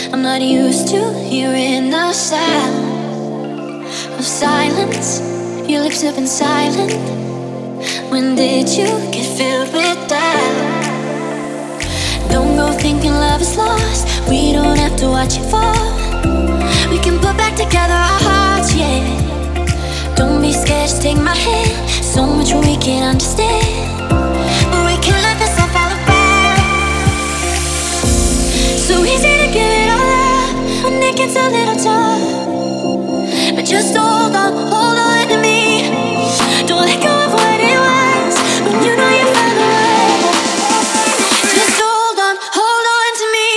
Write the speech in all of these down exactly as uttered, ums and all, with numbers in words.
I'm not used to hearing the sound of silence. Your lips have been silent. When did you get filled with doubt? Don't go thinking love is lost. We don't have to watch it fall. We can put back together our hearts, yeah. Don't be scared, just take my hand. So much we can't understand, but we can't let this all fall apart. So easy to give it all up when it gets a little tough. But just hold on, hold on to me. Don't let go of what it was when you know you found the way. Just hold on, hold on to me.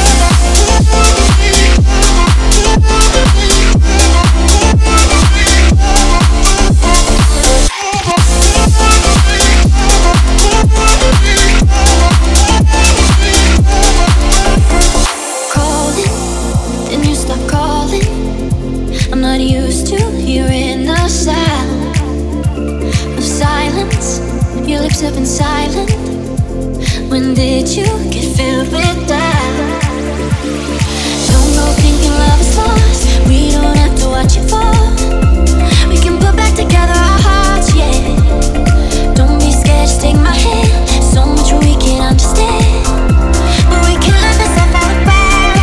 Calling, then you stop calling. I'm not used to hearing the sound of silence. Your lips have been silent. When did you get filled with doubt? Don't go thinking love is lost. We don't have to watch it fall. We can put back together our hearts, yeah. Don't be scared, just take my hand. So much we can't understand, but we can't let this all fall apart.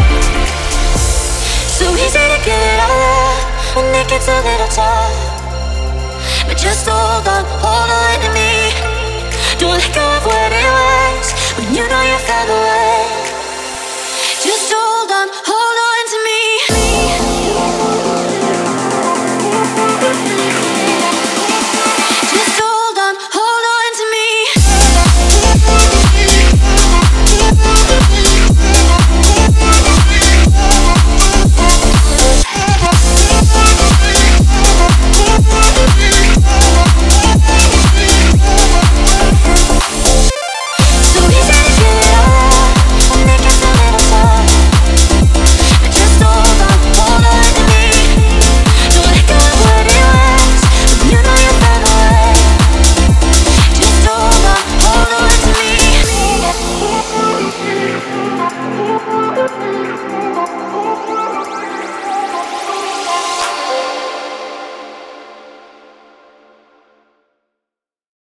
So easy to give it all up when it gets a little tough. But just hold on, hold on to me. Don't let go of what it was when you know you found the way.